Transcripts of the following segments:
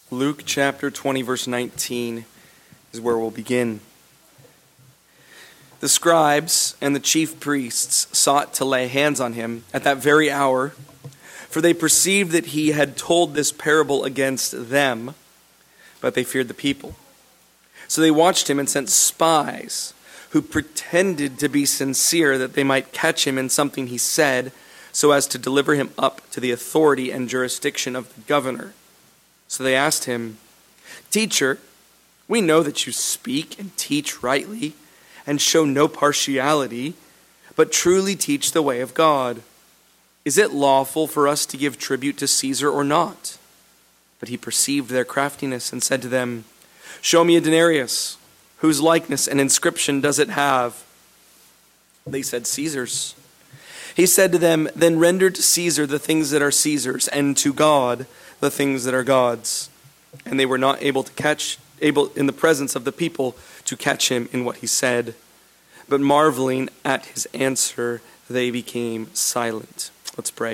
Luke chapter 20, verse 19 is where we'll begin. The scribes and the chief priests sought to lay hands on him at that very hour, for they perceived that he had told this parable against them, but they feared the people. So they watched him and sent spies who pretended to be sincere that they might catch him in something he said, so as to deliver him up to the authority and jurisdiction of the governor. So they asked him, "Teacher, we know that you speak and teach rightly and show no partiality, but truly teach the way of God. Is it lawful for us to give tribute to Caesar or not?" But he perceived their craftiness and said to them, "Show me a denarius. Whose likeness and inscription does it have?" They said, "Caesar's." He said to them, "Then render to Caesar the things that are Caesar's, and to God the things that are God's." And they were not able in the presence of the people to catch him in what he said. But marveling at his answer, they became silent. Let's pray.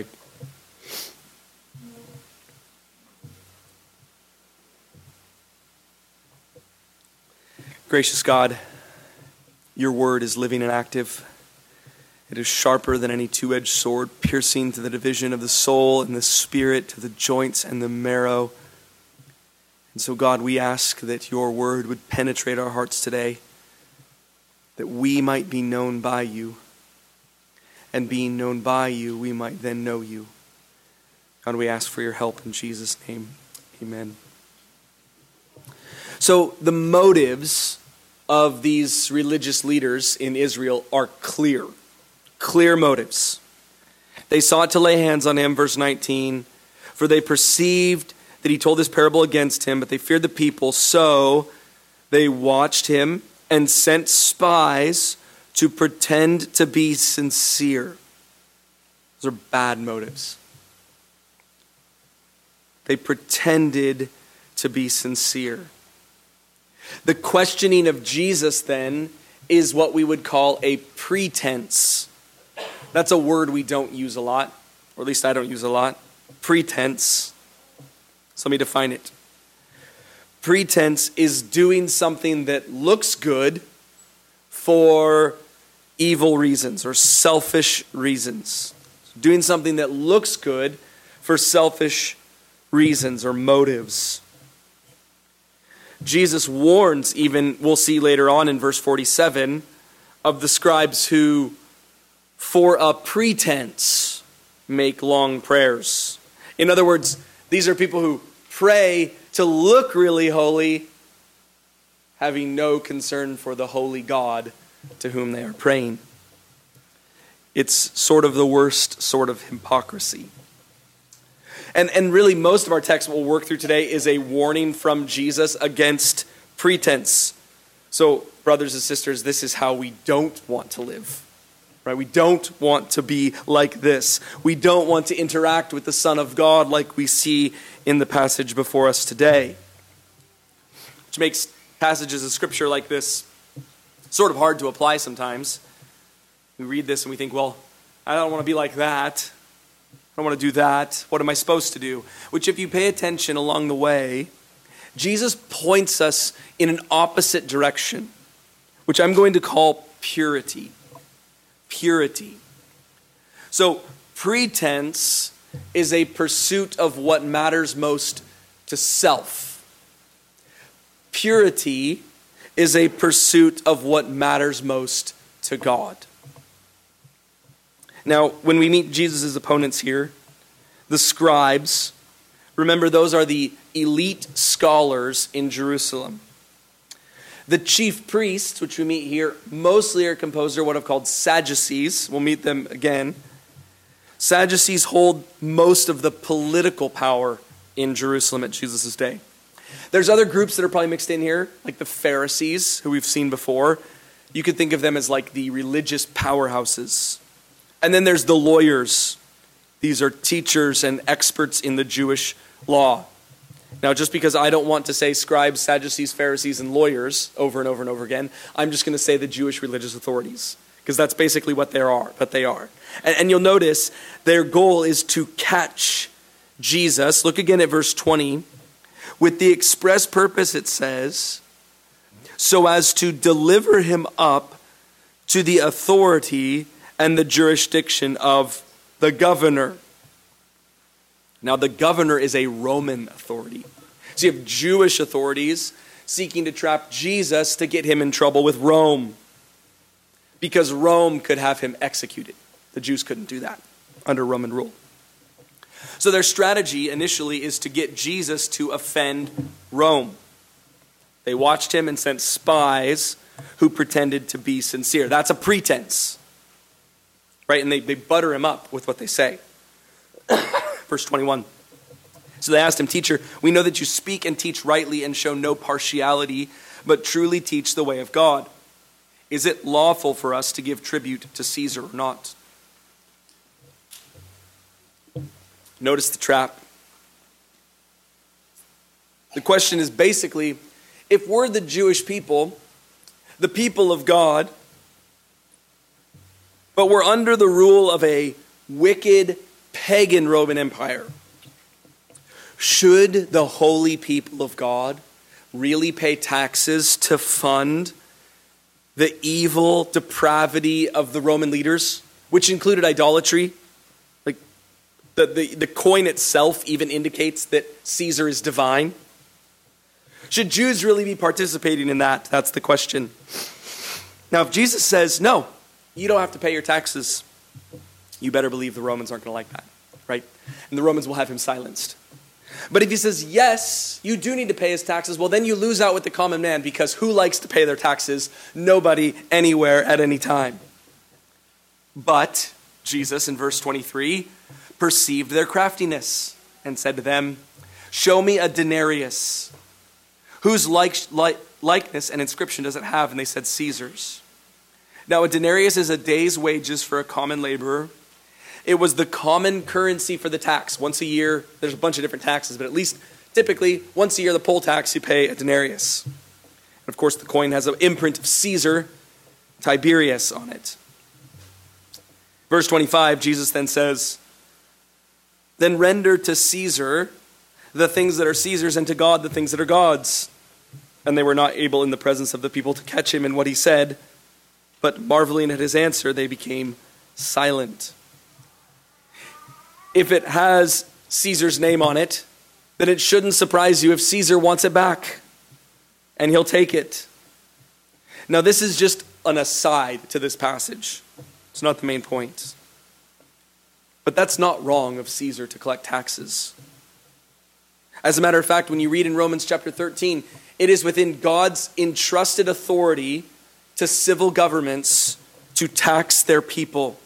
Gracious God, your word is living and active. It is sharper than any two-edged sword, piercing to the division of the soul and the spirit, to the joints and the marrow. And so, God, we ask that your word would penetrate our hearts today, that we might be known by you. And being known by you, we might then know you. God, we ask for your help in Jesus' name. Amen. So the motives of these religious leaders in Israel are clear. Clear motives. They sought to lay hands on him, verse 19, for they perceived that he told this parable against him, but they feared the people, so they watched him and sent spies to pretend to be sincere. Those are bad motives. They pretended to be sincere. The questioning of Jesus then is what we would call a pretense. That's a word we don't use a lot, or at least I don't use a lot. Pretense. So let me define it. Pretense is doing something that looks good for evil reasons or selfish reasons. Doing something that looks good for selfish reasons or motives. Jesus warns, even, we'll see later on in verse 47, of the scribes who, for a pretense, make long prayers. In other words, these are people who pray to look really holy, having no concern for the holy God to whom they are praying. It's sort of the worst sort of hypocrisy. And really, most of our text we'll work through today is a warning from Jesus against pretense. So, brothers and sisters, this is how we don't want to live. Right? We don't want to be like this. We don't want to interact with the Son of God like we see in the passage before us today. Which makes passages of Scripture like this sort of hard to apply sometimes. We read this and we think, well, I don't want to be like that. I don't want to do that. What am I supposed to do? Which, if you pay attention along the way, Jesus points us in an opposite direction, which I'm going to call purity. Purity. So, pretense is a pursuit of what matters most to self. Purity is a pursuit of what matters most to God. Now, when we meet Jesus' opponents here, the scribes, remember those are the elite scholars in Jerusalem. The chief priests, which we meet here, mostly are composed of what are called Sadducees. We'll meet them again. Sadducees hold most of the political power in Jerusalem at Jesus' day. There's other groups that are probably mixed in here, like the Pharisees, who we've seen before. You could think of them as like the religious powerhouses. And then there's the lawyers. These are teachers and experts in the Jewish law. Now, just because I don't want to say scribes, Sadducees, Pharisees, and lawyers over and over and over again, I'm just going to say the Jewish religious authorities, because that's basically what they are. And you'll notice their goal is to catch Jesus. Look again at verse 20. with the express purpose, it says, so as to deliver him up to the authority and the jurisdiction of the governor. Now, the governor is a Roman authority. So you have Jewish authorities seeking to trap Jesus to get him in trouble with Rome, because Rome could have him executed. The Jews couldn't do that under Roman rule. So their strategy initially is to get Jesus to offend Rome. They watched him and sent spies who pretended to be sincere. That's a pretense, right? And they butter him up with what they say. Verse 21. So they asked him, "Teacher, we know that you speak and teach rightly and show no partiality, but truly teach the way of God. Is it lawful for us to give tribute to Caesar or not?" Notice the trap. The question is basically, if we're the Jewish people, the people of God, but we're under the rule of a wicked pagan Roman Empire, should the holy people of God really pay taxes to fund the evil depravity of the Roman leaders, which included idolatry? Like the coin itself even indicates that Caesar is divine. Should Jews really be participating in that? That's the question. Now, if Jesus says, no, you don't have to pay your taxes, you better believe the Romans aren't going to like that, right? And the Romans will have him silenced. But if he says, yes, you do need to pay his taxes, well, then you lose out with the common man, because who likes to pay their taxes? Nobody, anywhere, at any time. But Jesus, in verse 23, perceived their craftiness and said to them, "Show me a denarius. Whose likeness and inscription does it have?" And they said, "Caesar's." Now, a denarius is a day's wages for a common laborer. It was the common currency for the tax. Once a year, there's a bunch of different taxes, but at least typically once a year, the poll tax, you pay a denarius. And of course, the coin has an imprint of Caesar, Tiberius, on it. Verse 25, Jesus then says, "Then render to Caesar the things that are Caesar's, and to God the things that are God's." And they were not able in the presence of the people to catch him in what he said, but marveling at his answer, they became silent. If it has Caesar's name on it, then it shouldn't surprise you if Caesar wants it back, and he'll take it. Now, this is just an aside to this passage. It's not the main point. But that's not wrong of Caesar to collect taxes. As a matter of fact, when you read in Romans chapter 13, it is within God's entrusted authority to civil governments to tax their people.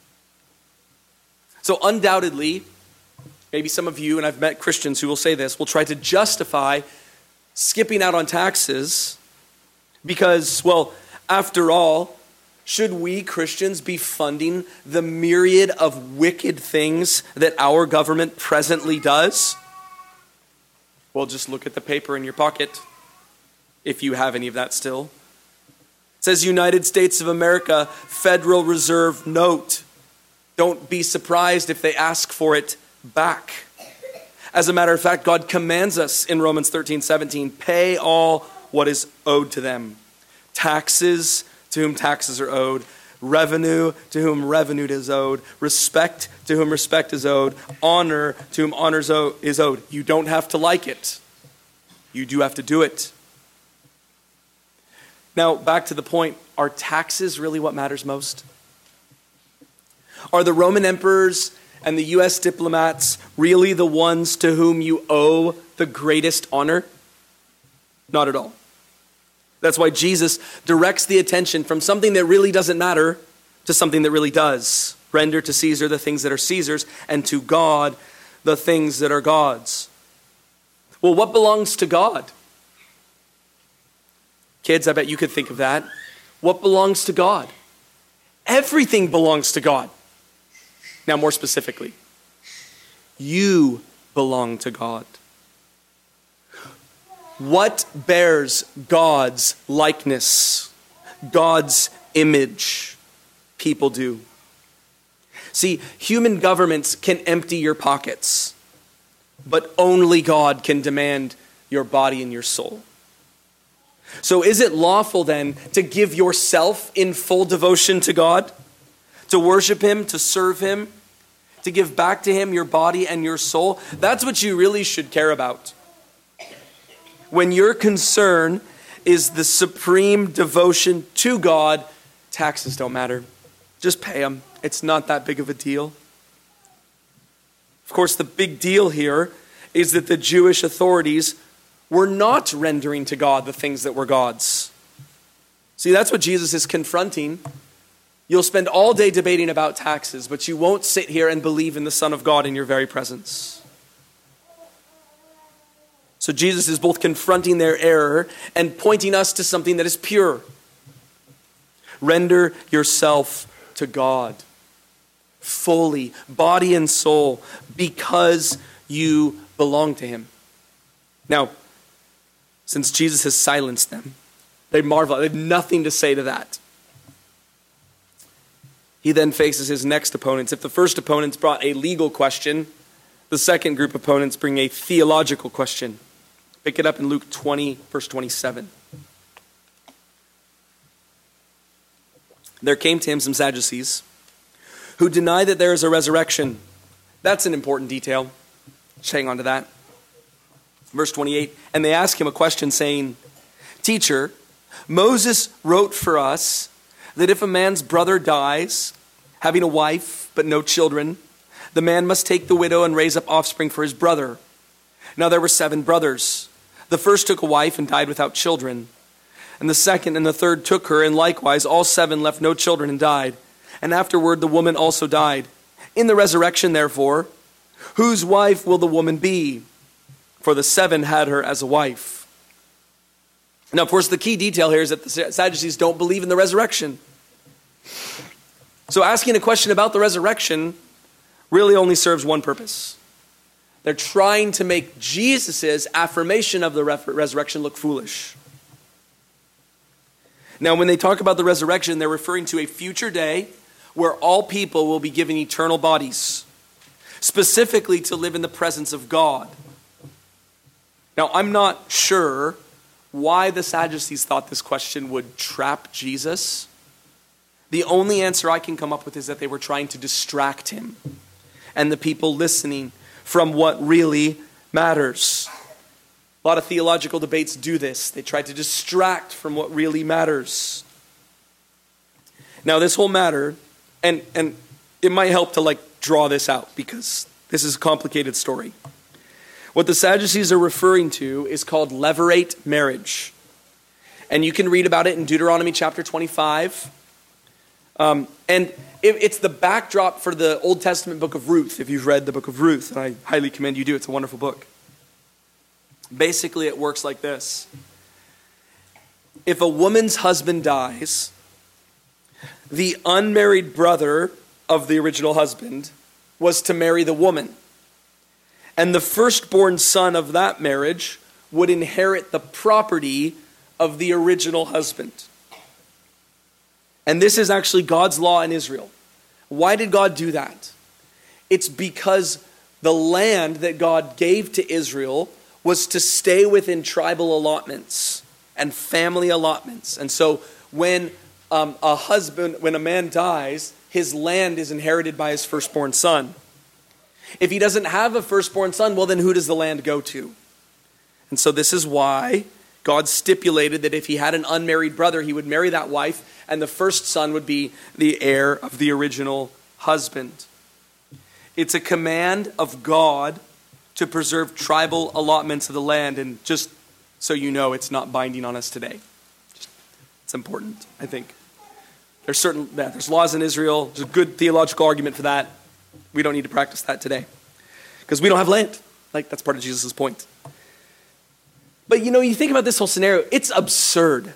So undoubtedly, maybe some of you, and I've met Christians who will say this, will try to justify skipping out on taxes because, well, after all, should we Christians be funding the myriad of wicked things that our government presently does? Well, just look at the paper in your pocket, if you have any of that still. It says United States of America Federal Reserve note. Don't be surprised if they ask for it back. As a matter of fact, God commands us in Romans 13:17, pay all what is owed to them. Taxes to whom taxes are owed, revenue to whom revenue is owed, respect to whom respect is owed, honor to whom honor is owed. You don't have to like it. You do have to do it. Now, back to the point, are taxes really what matters most? Are the Roman emperors and the U.S. diplomats really the ones to whom you owe the greatest honor? Not at all. That's why Jesus directs the attention from something that really doesn't matter to something that really does. Render to Caesar the things that are Caesar's, and to God the things that are God's. Well, what belongs to God? Kids, I bet you could think of that. What belongs to God? Everything belongs to God. Now, more specifically, you belong to God. What bears God's likeness, God's image? People do. See, human governments can empty your pockets, but only God can demand your body and your soul. So is it lawful then to give yourself in full devotion to God, to worship him, to serve him, to give back to him your body and your soul? That's what you really should care about. When your concern is the supreme devotion to God, taxes don't matter. Just pay them. It's not that big of a deal. Of course, the big deal here is that the Jewish authorities were not rendering to God the things that were God's. See, that's what Jesus is confronting. You'll spend all day debating about taxes, but you won't sit here and believe in the Son of God in your very presence. So Jesus is both confronting their error and pointing us to something that is pure. Render yourself to God fully, body and soul, because you belong to him. Now, since Jesus has silenced them, they marvel. They have nothing to say to that. He then faces his next opponents. If the first opponents brought a legal question, the second group of opponents bring a theological question. Pick it up in Luke 20, verse 27. There came to him some Sadducees who deny that there is a resurrection. That's an important detail. Just hang on to that. Verse 28, and they ask him a question saying, Teacher, Moses wrote for us that if a man's brother dies, having a wife but no children, the man must take the widow and raise up offspring for his brother. Now there were 7 brothers. The first took a wife and died without children. And the second and the third took her, and likewise all 7 left no children and died. And afterward the woman also died. In the resurrection, therefore, whose wife will the woman be? For the 7 had her as a wife. Now, of course, the key detail here is that the Sadducees don't believe in the resurrection. So asking a question about the resurrection really only serves one purpose. They're trying to make Jesus' affirmation of the resurrection look foolish. Now, when they talk about the resurrection, they're referring to a future day where all people will be given eternal bodies, specifically to live in the presence of God. Now, I'm not sure why the Sadducees thought this question would trap Jesus. The only answer I can come up with is that they were trying to distract him and the people listening from what really matters. A lot of theological debates do this. They try to distract from what really matters. Now, this whole matter, and it might help to draw this out because this is a complicated story. What the Sadducees are referring to is called levirate marriage. And you can read about it in Deuteronomy chapter 25. And it's the backdrop for the Old Testament book of Ruth, if you've read the book of Ruth. And I highly commend you do. It's a wonderful book. Basically, it works like this. If a woman's husband dies, the unmarried brother of the original husband was to marry the woman. And the firstborn son of that marriage would inherit the property of the original husband. And this is actually God's law in Israel. Why did God do that? It's because the land that God gave to Israel was to stay within tribal allotments and family allotments. And so when a man dies, his land is inherited by his firstborn son. If he doesn't have a firstborn son, well, then who does the land go to? And so this is why God stipulated that if he had an unmarried brother, he would marry that wife, and the first son would be the heir of the original husband. It's a command of God to preserve tribal allotments of the land, and just so you know, it's not binding on us today. It's important, I think. There's laws in Israel. There's a good theological argument for that. We don't need to practice that today because we don't have land. That's part of Jesus' point. But you think about this whole scenario, it's absurd.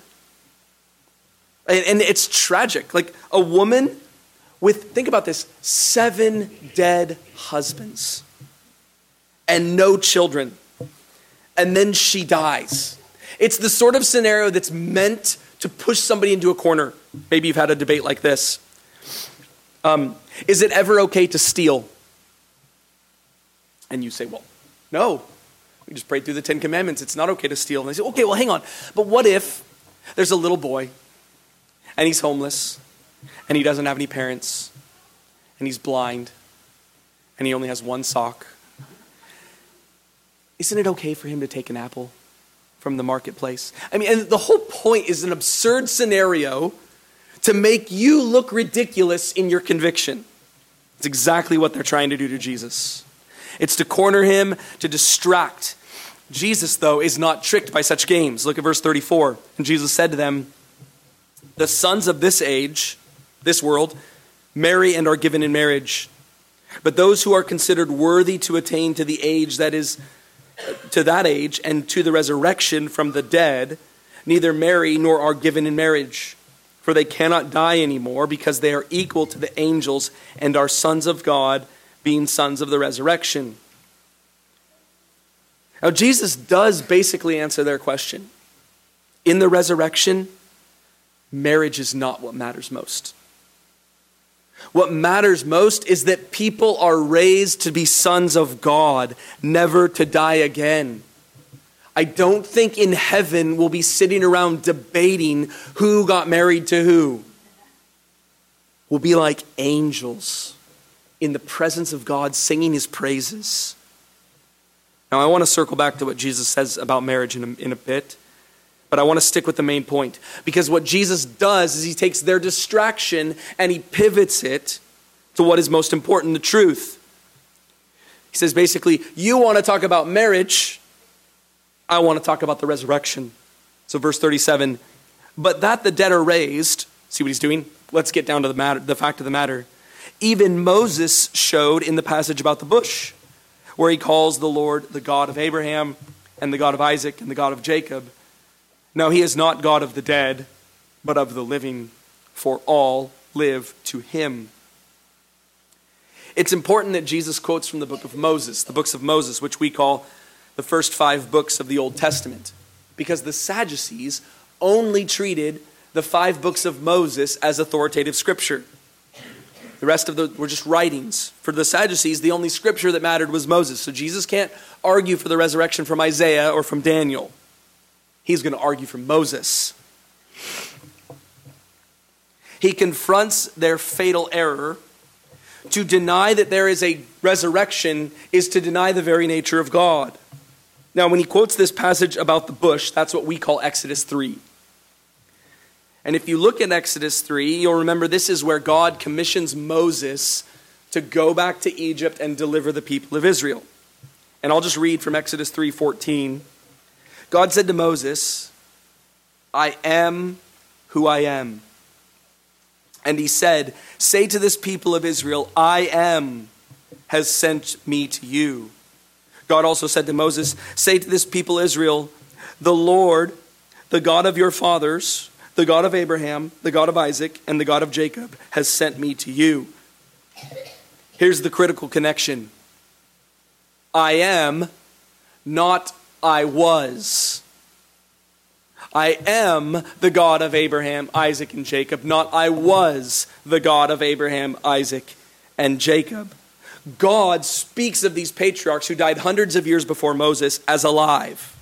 And it's tragic. A woman with, think about this, 7 dead husbands and no children. And then she dies. It's the sort of scenario that's meant to push somebody into a corner. Maybe you've had a debate like this. Is it ever okay to steal? And you say, well, no. We just prayed through the 10 Commandments. It's not okay to steal. And they say, okay, well, hang on. But what if there's a little boy and he's homeless and he doesn't have any parents and he's blind and he only has one sock? Isn't it okay for him to take an apple from the marketplace? I mean, and the whole point is an absurd scenario to make you look ridiculous in your conviction. It's exactly what they're trying to do to Jesus. It's to corner him, to distract. Jesus, though, is not tricked by such games. Look at verse 34. And Jesus said to them, the sons of this age, this world, marry and are given in marriage. But those who are considered worthy to attain to the age that is to that age and to the resurrection from the dead, neither marry nor are given in marriage. For they cannot die anymore, because they are equal to the angels and are sons of God, being sons of the resurrection. Now, Jesus does basically answer their question. In the resurrection, marriage is not what matters most. What matters most is that people are raised to be sons of God, never to die again. I don't think in heaven we'll be sitting around debating who got married to who. We'll be like angels in the presence of God, singing his praises. Now, I want to circle back to what Jesus says about marriage in a bit, but I want to stick with the main point. Because what Jesus does is he takes their distraction and he pivots it to what is most important, the truth. He says basically, you want to talk about marriage, I want to talk about the resurrection. So verse 37, but that the dead are raised, see what he's doing? Let's get down to the fact of the matter. Even Moses showed in the passage about the bush, where he calls the Lord the God of Abraham and the God of Isaac and the God of Jacob. Now he is not God of the dead, but of the living, for all live to him. It's important that Jesus quotes from the book of Moses, the books of Moses, which we call the first 5 books of the Old Testament, because the Sadducees only treated the 5 books of Moses as authoritative scripture. The rest of them were just writings. For the Sadducees, the only scripture that mattered was Moses. So Jesus can't argue for the resurrection from Isaiah or from Daniel. He's going to argue from Moses. He confronts their fatal error. To deny that there is a resurrection is to deny the very nature of God. Now, when he quotes this passage about the bush, that's what we call Exodus 3. And if you look at Exodus 3, you'll remember this is where God commissions Moses to go back to Egypt and deliver the people of Israel. And I'll just read from Exodus 3:14. God said to Moses, I am who I am. And he said, say to this people of Israel, I am has sent me to you. God also said to Moses, say to this people Israel, the Lord, the God of your fathers, the God of Abraham, the God of Isaac, and the God of Jacob has sent me to you. Here's the critical connection. I am, not I was. I am the God of Abraham, Isaac, and Jacob, not I was the God of Abraham, Isaac, and Jacob. God speaks of these patriarchs who died hundreds of years before Moses as alive.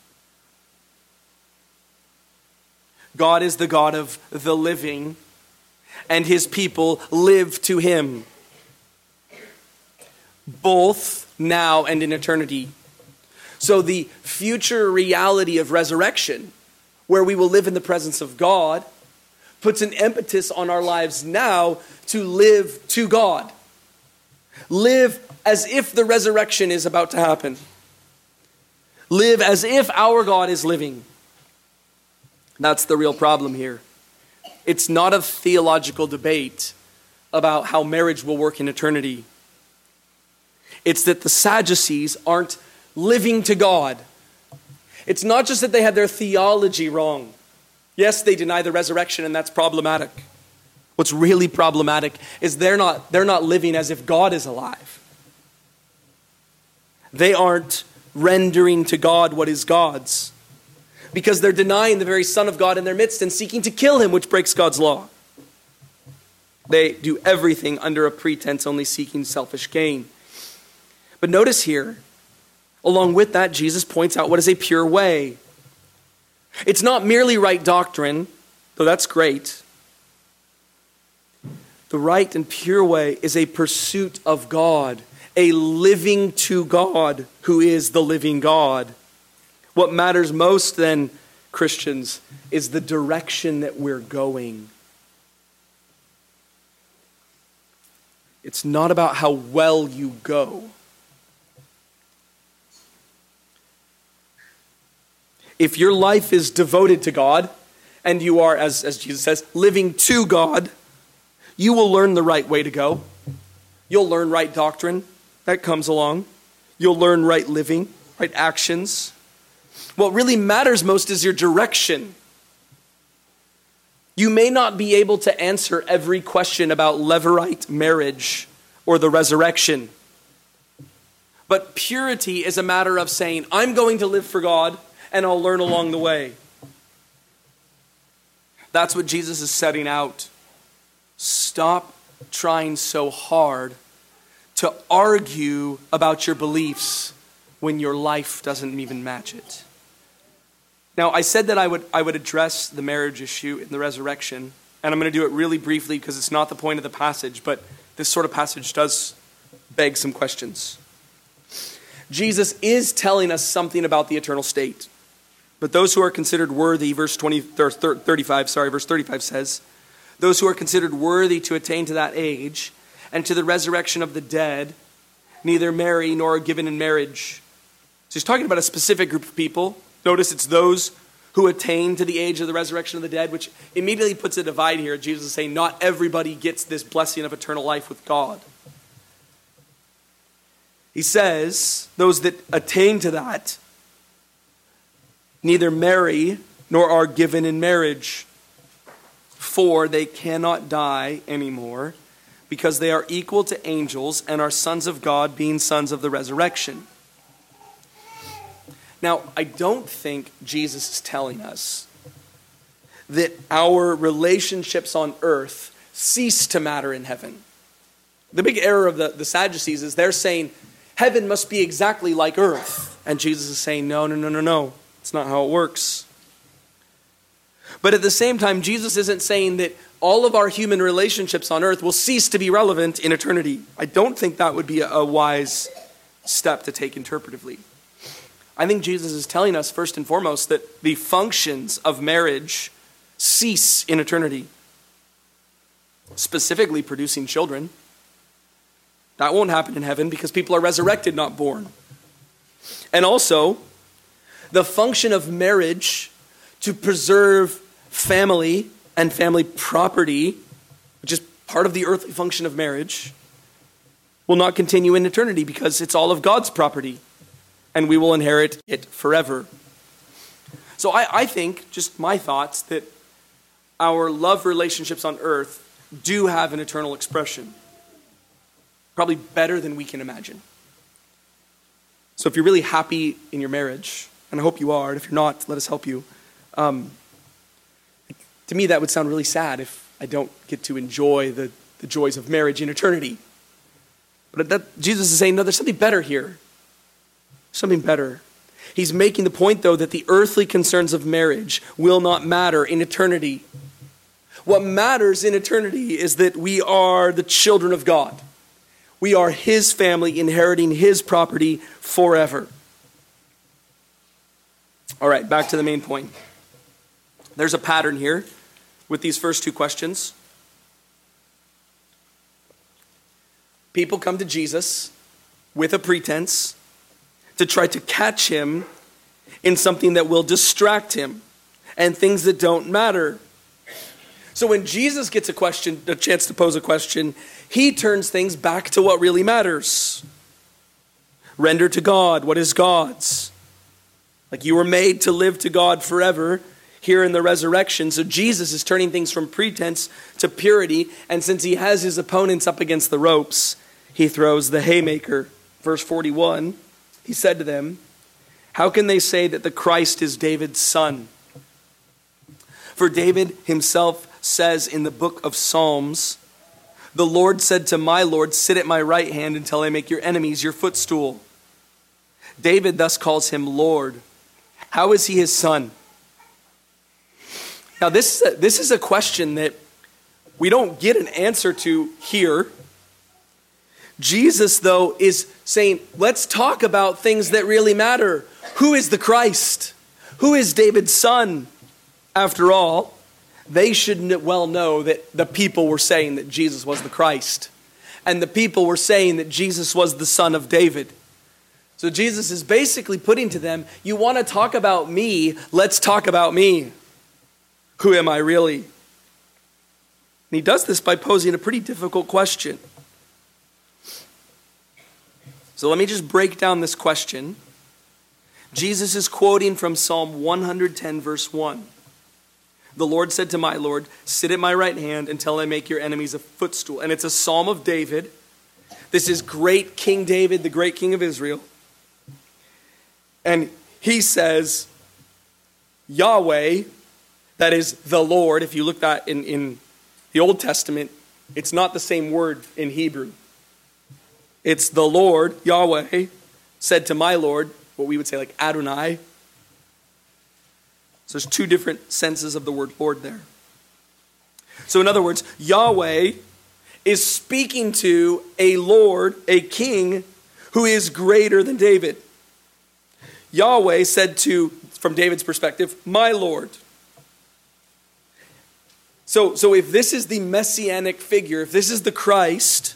God is the God of the living, and his people live to him, both now and in eternity. So the future reality of resurrection, where we will live in the presence of God, puts an impetus on our lives now to live to God. Live as if the resurrection is about to happen. Live as if our God is living. That's the real problem here. It's not a theological debate about how marriage will work in eternity. It's that the Sadducees aren't living to God. It's not just that they have their theology wrong. Yes, they deny the resurrection, and that's problematic. What's really problematic is they're not living as if God is alive. They aren't rendering to God what is God's, because they're denying the very Son of God in their midst and seeking to kill him, which breaks God's law. They do everything under a pretense, only seeking selfish gain. But notice here, Along with that, Jesus points out what is a pure way. It's not merely right doctrine, though that's great. The right and pure way is a pursuit of God, a living to God who is the living God. What matters most then, Christians, is the direction that we're going. It's not about how well you go. If your life is devoted to God, and you are, as Jesus says, living to God, you will learn the right way to go. You'll learn right doctrine that comes along. You'll learn right living, right actions. What really matters most is your direction. You may not be able to answer every question about Levirate marriage or the resurrection. But purity is a matter of saying, I'm going to live for God and I'll learn along the way. That's what Jesus is setting out. Stop trying so hard to argue about your beliefs when your life doesn't even match it. Now, I said that I would address the marriage issue in the resurrection, and I'm going to do it really briefly because it's not the point of the passage, but this sort of passage does beg some questions. Jesus is telling us something about the eternal state. But those who are considered worthy, verse 35 says, those who are considered worthy to attain to that age and to the resurrection of the dead, neither marry nor are given in marriage. So he's talking about a specific group of people. Notice it's those who attain to the age of the resurrection of the dead, which immediately puts a divide here. Jesus is saying not everybody gets this blessing of eternal life with God. He says those that attain to that neither marry nor are given in marriage, for they cannot die anymore, because they are equal to angels and are sons of God, being sons of the resurrection. Now, I don't think Jesus is telling us that our relationships on earth cease to matter in heaven. The big error of the Sadducees is they're saying heaven must be exactly like earth. And Jesus is saying, no. It's not how it works. But at the same time, Jesus isn't saying that all of our human relationships on earth will cease to be relevant in eternity. I don't think that would be a wise step to take interpretively. I think Jesus is telling us, first and foremost, that the functions of marriage cease in eternity. Specifically producing children. That won't happen in heaven because people are resurrected, not born. And also, the function of marriage to preserve family and family property, which is part of the earthly function of marriage, will not continue in eternity because it's all of God's property and we will inherit it forever. So I think, just my thoughts, that our love relationships on earth do have an eternal expression. Probably better than we can imagine. So if you're really happy in your marriage, and I hope you are, and if you're not, let us help you. To me, that would sound really sad if I don't get to enjoy the joys of marriage in eternity. But Jesus is saying, no, there's something better here. Something better. He's making the point, though, that the earthly concerns of marriage will not matter in eternity. What matters in eternity is that we are the children of God. We are His family, inheriting His property forever. All right, back to the main point. There's a pattern here with these first two questions. People come to Jesus with a pretense to try to catch him in something that will distract him and things that don't matter. So when Jesus gets a chance to pose a question, he turns things back to what really matters. Render to God what is God's. Like you were made to live to God forever here in the resurrection. So Jesus is turning things from pretense to purity. And since he has his opponents up against the ropes, he throws the haymaker. Verse 41, he said to them, "How can they say that the Christ is David's son? For David himself says in the book of Psalms, 'The Lord said to my Lord, sit at my right hand until I make your enemies your footstool.' David thus calls him Lord. How is he his son? Now this is a question that we don't get an answer to here. Jesus, though, is saying, let's talk about things that really matter. Who is the Christ? Who is David's son? After all, they should well know that the people were saying that Jesus was the Christ. And the people were saying that Jesus was the son of David. So Jesus is basically putting to them, you want to talk about me, let's talk about me. Who am I really? And he does this by posing a pretty difficult question. So let me just break down this question. Jesus is quoting from Psalm 110, verse 1. The Lord said to my Lord, sit at my right hand until I make your enemies a footstool. And it's a psalm of David. This is great King David, the great king of Israel. And he says, Yahweh, that is the Lord. If you look that in the Old Testament, it's not the same word in Hebrew. It's the Lord, Yahweh, said to my Lord, what we would say like Adonai. So there's two different senses of the word Lord there. So in other words, Yahweh is speaking to a Lord, a king, who is greater than David. Yahweh said to, from David's perspective, my Lord. So if this is the messianic figure, if this is the Christ,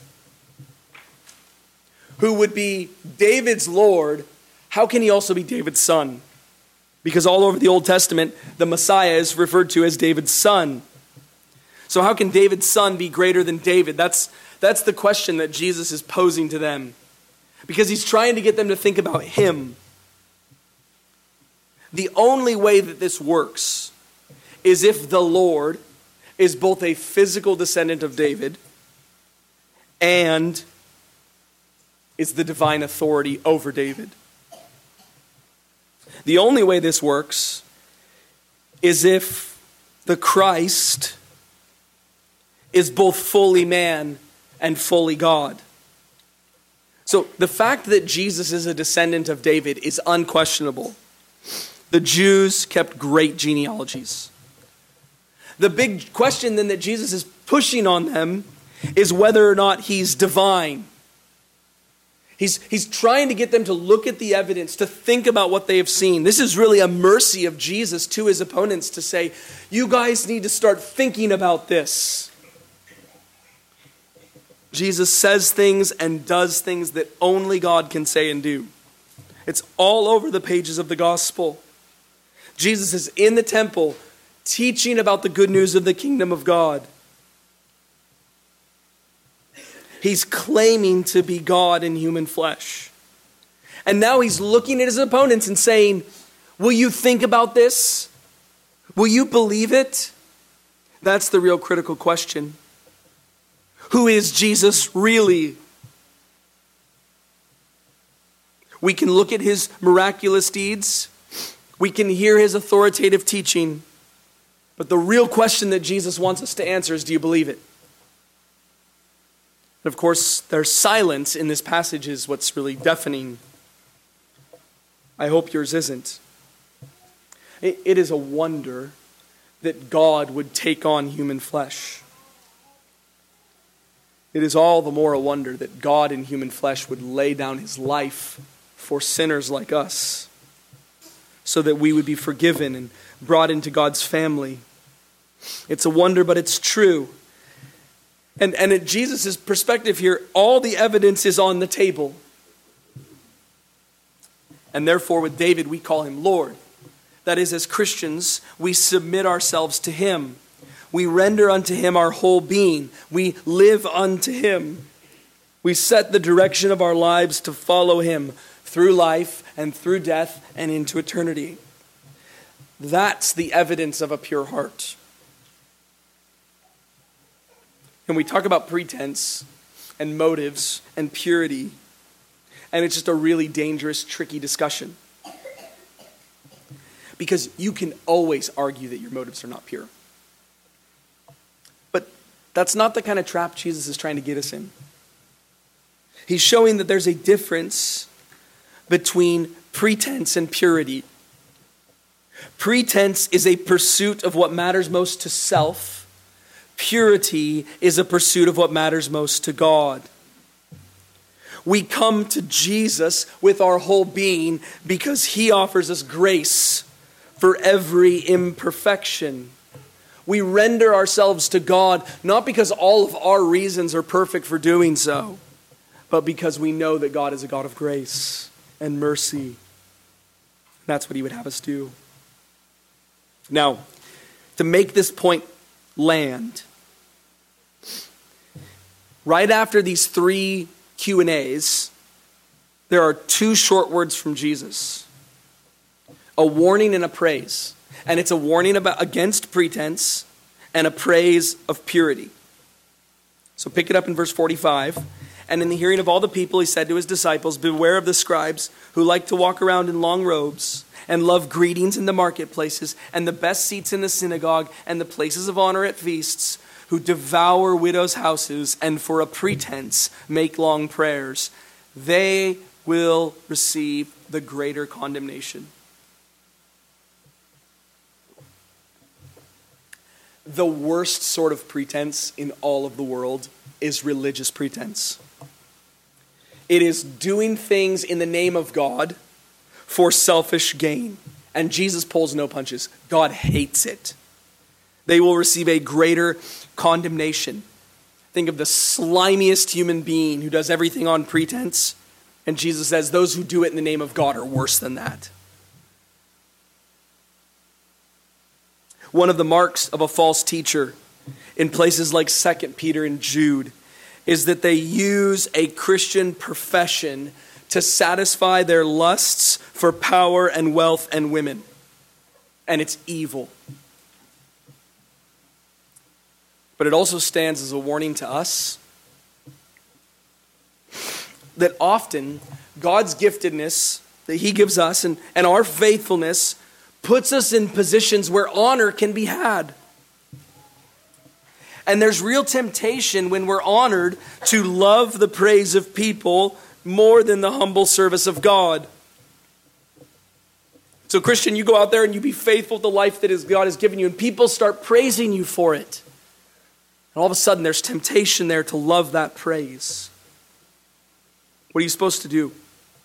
who would be David's Lord, how can he also be David's son? Because all over the Old Testament, the Messiah is referred to as David's son. So how can David's son be greater than David? That's the question that Jesus is posing to them. Because he's trying to get them to think about him. The only way that this works is if the Lord is both a physical descendant of David and is the divine authority over David. The only way this works is if the Christ is both fully man and fully God. So the fact that Jesus is a descendant of David is unquestionable. The Jews kept great genealogies. The big question then that Jesus is pushing on them is whether or not he's divine. He's trying to get them to look at the evidence, to think about what they have seen. This is really a mercy of Jesus to his opponents to say, you guys need to start thinking about this. Jesus says things and does things that only God can say and do. It's all over the pages of the gospel. Jesus is in the temple teaching about the good news of the kingdom of God. He's claiming to be God in human flesh. And now he's looking at his opponents and saying, will you think about this? Will you believe it? That's the real critical question. Who is Jesus really? We can look at his miraculous deeds. We can hear his authoritative teaching. But the real question that Jesus wants us to answer is, do you believe it? And of course, their silence in this passage is what's really deafening. I hope yours isn't. It is a wonder that God would take on human flesh. It is all the more a wonder that God in human flesh would lay down his life for sinners like us, so that we would be forgiven and brought into God's family. It's a wonder, but it's true. And at Jesus' perspective here, all the evidence is on the table. And therefore, with David, we call him Lord. That is, as Christians, we submit ourselves to him. We render unto him our whole being. We live unto him. We set the direction of our lives to follow him through life and through death and into eternity. That's the evidence of a pure heart. And we talk about pretense and motives and purity, and it's just a really dangerous, tricky discussion. Because you can always argue that your motives are not pure. But that's not the kind of trap Jesus is trying to get us in. He's showing that there's a difference between pretense and purity. Pretense is a pursuit of what matters most to self. Purity is a pursuit of what matters most to God. We come to Jesus with our whole being because he offers us grace for every imperfection. We render ourselves to God not because all of our reasons are perfect for doing so, but because we know that God is a God of grace and mercy. That's what he would have us do. Now, to make this point land, right after these 3 Q&As, there are 2 short words from Jesus. A warning and a praise. And it's a warning against pretense and a praise of purity. So pick it up in verse 45. And in the hearing of all the people, he said to his disciples, beware of the scribes who like to walk around in long robes and love greetings in the marketplaces and the best seats in the synagogue and the places of honor at feasts, who devour widows' houses and for a pretense make long prayers. They will receive the greater condemnation. The worst sort of pretense in all of the world is religious pretense. It is doing things in the name of God for selfish gain. And Jesus pulls no punches. God hates it. They will receive a greater condemnation. Think of the slimiest human being who does everything on pretense. And Jesus says those who do it in the name of God are worse than that. One of the marks of a false teacher in places like 2 Peter and Jude is that they use a Christian profession to satisfy their lusts for power and wealth and women. And it's evil. But it also stands as a warning to us that often God's giftedness that he gives us and our faithfulness puts us in positions where honor can be had. And there's real temptation when we're honored to love the praise of people more than the humble service of God. So Christian, you go out there and you be faithful to the life that God has given you, and people start praising you for it. And all of a sudden there's temptation there to love that praise. What are you supposed to do?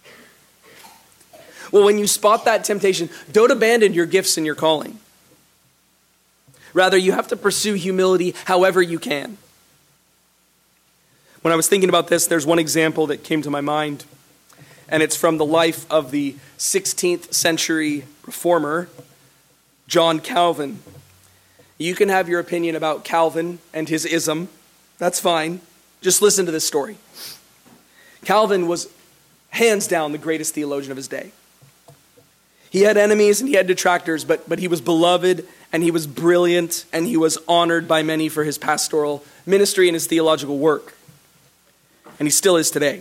Well, when you spot that temptation, don't abandon your gifts and your calling. Rather, you have to pursue humility however you can. When I was thinking about this, there's one example that came to my mind, and it's from the life of the 16th century reformer, John Calvin. You can have your opinion about Calvin and his ism. That's fine. Just listen to this story. Calvin was hands down the greatest theologian of his day. He had enemies and he had detractors, but he was beloved and he was brilliant and he was honored by many for his pastoral ministry and his theological work. And he still is today.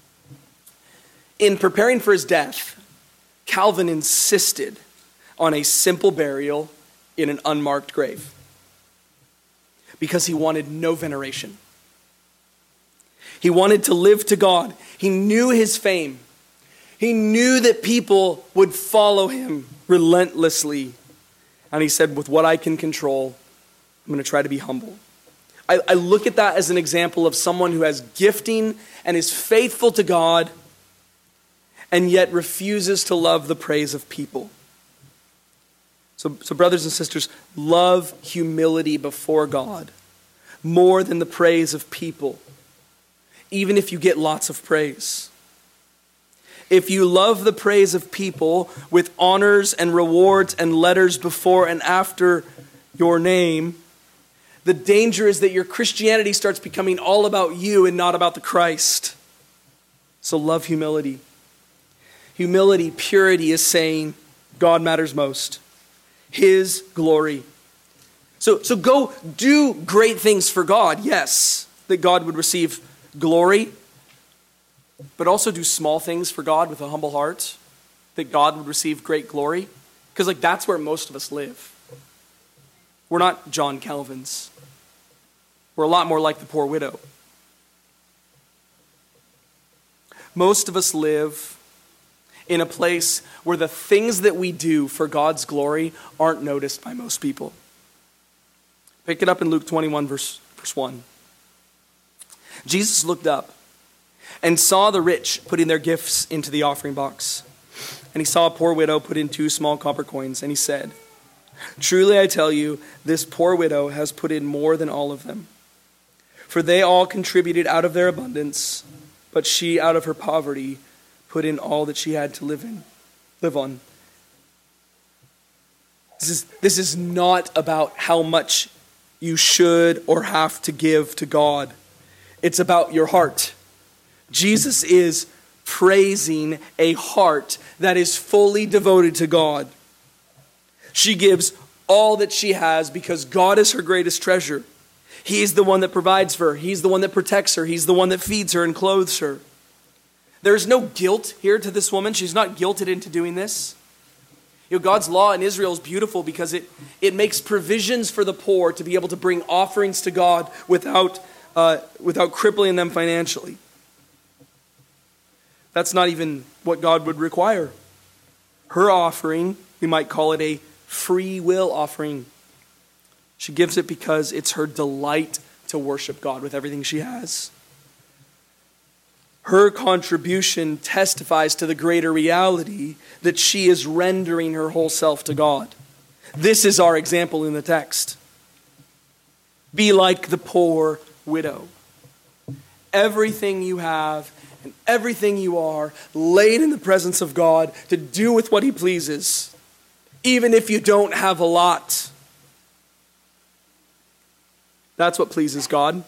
In preparing for his death, Calvin insisted on a simple burial in an unmarked grave because he wanted no veneration. He wanted to live to God. He knew his fame. He knew that people would follow him relentlessly. And he said, with what I can control, I'm going to try to be humble. I look at that as an example of someone who has gifting and is faithful to God and yet refuses to love the praise of people. So brothers and sisters, love humility before God more than the praise of people, even if you get lots of praise. If you love the praise of people with honors and rewards and letters before and after your name, the danger is that your Christianity starts becoming all about you and not about the Christ. So love humility. Humility, purity is saying God matters most. His glory. So go do great things for God, yes, that God would receive glory. But also do small things for God with a humble heart, that God would receive great glory. Because that's where most of us live. We're not John Calvin's. We're a lot more like the poor widow. Most of us live in a place where the things that we do for God's glory aren't noticed by most people. Pick it up in Luke 21, verse 1. Jesus looked up and saw the rich putting their gifts into the offering box. And he saw a poor widow put in 2 small copper coins, and he said, "Truly I tell you, this poor widow has put in more than all of them. For they all contributed out of their abundance, but she out of her poverty put in all that she had to live on." This is not about how much you should or have to give to God. It's about your heart. Jesus is praising a heart that is fully devoted to God. She gives all that she has because God is her greatest treasure. He's the one that provides for her. He's the one that protects her. He's the one that feeds her and clothes her. There's no guilt here to this woman. She's not guilted into doing this. God's law in Israel is beautiful because it makes provisions for the poor to be able to bring offerings to God without crippling them financially. That's not even what God would require. Her offering, we might call it a free will offering. She gives it because it's her delight to worship God with everything she has. Her contribution testifies to the greater reality that she is rendering her whole self to God. This is our example in the text. Be like the poor widow. Everything you have and everything you are laid in the presence of God to do with what He pleases, even if you don't have a lot. That's what pleases God.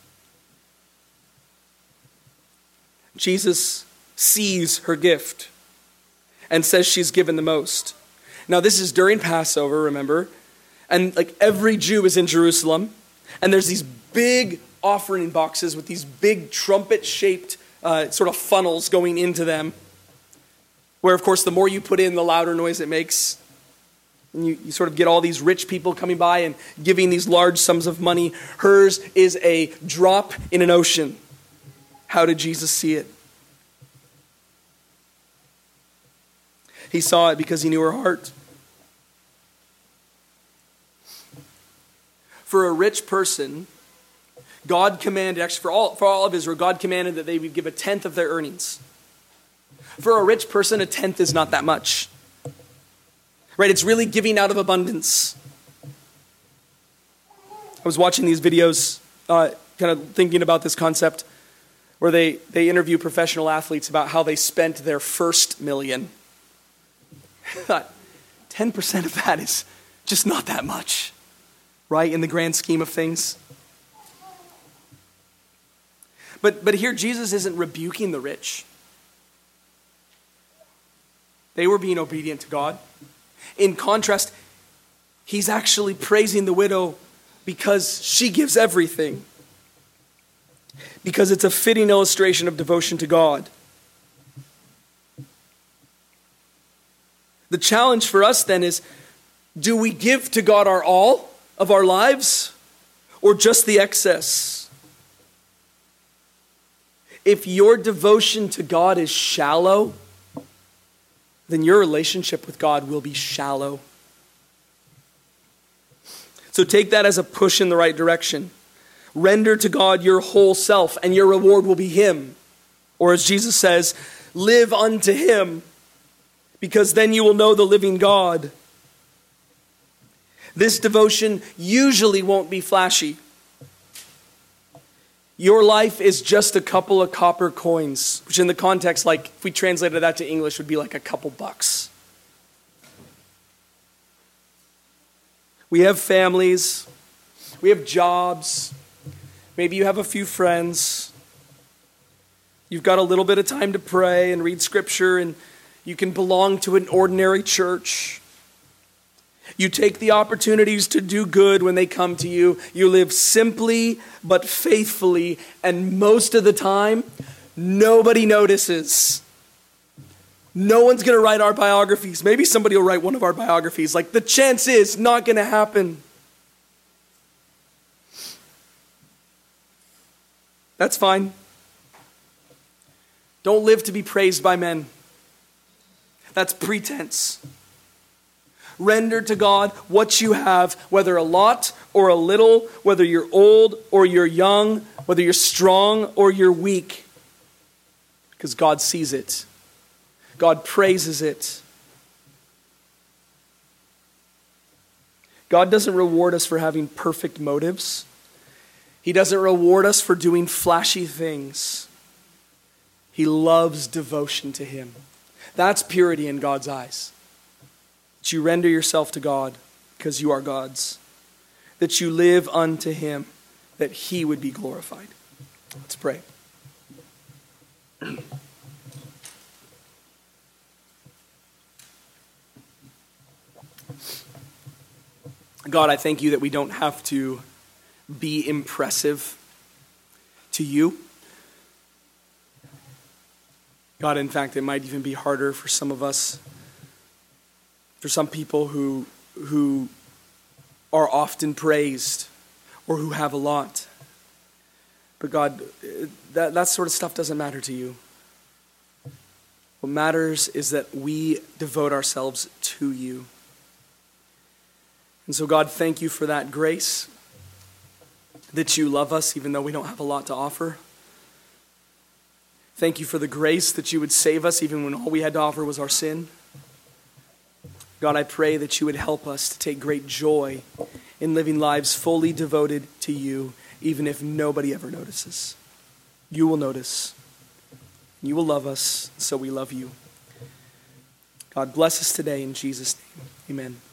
Jesus sees her gift and says she's given the most. Now, this is during Passover, remember? And like every Jew is in Jerusalem, and there's these big offering boxes with these big trumpet-shaped sort of funnels going into them, where, of course, the more you put in, the louder noise it makes. And you sort of get all these rich people coming by and giving these large sums of money. Hers is a drop in an ocean. How did Jesus see it? He saw it because He knew her heart. For a rich person, God commanded, actually for all of Israel, God commanded that they would give 1/10 of their earnings. For a rich person, 1/10 is not that much. Right? It's really giving out of abundance. I was watching these videos, kind of thinking about this concept, where they interview professional athletes about how they spent their first million. I thought, 10% of that is just not that much, right, in the grand scheme of things. But here Jesus isn't rebuking the rich. They were being obedient to God. In contrast, He's actually praising the widow because she gives everything. Because it's a fitting illustration of devotion to God. The challenge for us then is, do we give to God our all of our lives, or just the excess? If your devotion to God is shallow, then your relationship with God will be shallow. So take that as a push in the right direction. Render to God your whole self, and your reward will be Him. Or as Jesus says, live unto Him, because then you will know the living God. This devotion usually won't be flashy. Your life is just a couple of copper coins, which in the context, like if we translated that to English, would be like a couple bucks. We have families, we have jobs, maybe you have a few friends. You've got a little bit of time to pray and read scripture, and you can belong to an ordinary church. You take the opportunities to do good when they come to you. You live simply but faithfully, and most of the time, nobody notices. No one's going to write our biographies. Maybe somebody will write one of our biographies. Like, the chance is not going to happen. That's fine. Don't live to be praised by men. That's pretense. Render to God what you have, whether a lot or a little, whether you're old or you're young, whether you're strong or you're weak. Because God sees it. God praises it. God doesn't reward us for having perfect motives. He doesn't reward us for doing flashy things. He loves devotion to him. That's purity in God's eyes. That you render yourself to God because you are God's. That you live unto him, that he would be glorified. Let's pray. God, I thank you that we don't have to be impressive to you. God, in fact, it might even be harder for some of us, for some people who are often praised or who have a lot. But God, that sort of stuff doesn't matter to you. What matters is that we devote ourselves to you. And so, God, thank you for that grace, that you love us even though we don't have a lot to offer. Thank you for the grace that you would save us even when all we had to offer was our sin. God, I pray that you would help us to take great joy in living lives fully devoted to you, even if nobody ever notices. You will notice. You will love us, so we love you. God, bless us today in Jesus' name. Amen.